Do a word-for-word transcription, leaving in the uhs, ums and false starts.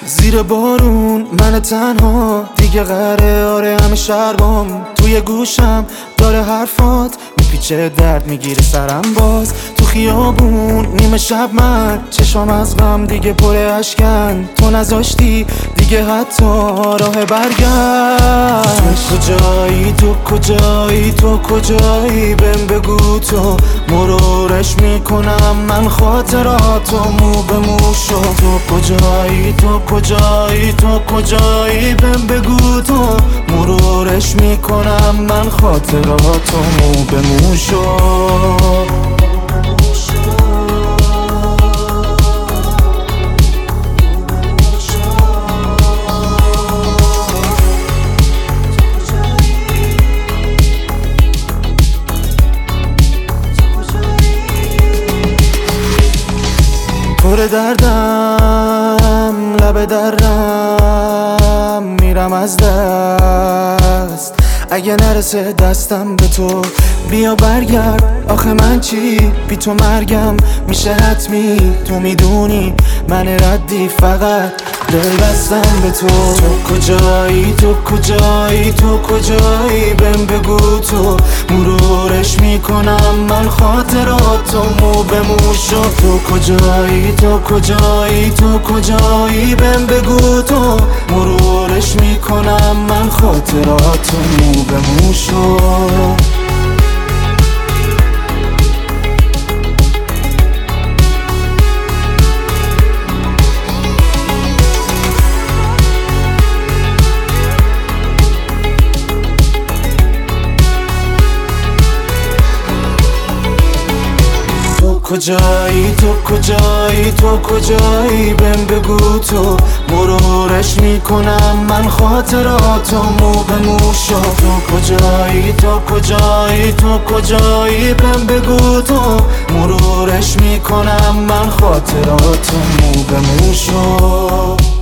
زیر بارون من تنها دیگه قره، آره همه شربام توی گوشم داره حرفات میپیچه، درد میگیره سرم باز تو خیابون نیمه شب، من چشام از غم دیگه پر اشکن، تو نذاشتی دیگه حتی راه برگشت. تو کجایی تو کجایی تو کجایی بهم بگو، تو مرورش میکنم من خاطراتو مو به مو شو. تو کجایی تو کجایی تو کجایی بهم بگو، تو مرورش میکنم من خاطراتو مو به مو شو. پر دردم لب درم میرم از دست، اگه نرسه دستم به تو بیا برگرد. آخه من چی بی تو مرگم میشه حتمی، تو میدونی من ردی فقط دل بستم به تو. تو کجایی تو کجایی تو کجایی بهم بگو، تو مرورش میکنم من خاطراتو مو به مو شو. تو کجایی تو کجایی تو کجایی بهم بگو، تو مرورش میکنم من خاطراتو مو به مو شو. کجایی تو کجایی تو کجایی بهم بگو، تو مرورش میکنم من خاطراتو مو به مو شو. تو کجایی تو کجایی تو کجایی بهم بگو، تو مرورش میکنم من خاطراتو مو به مو شو.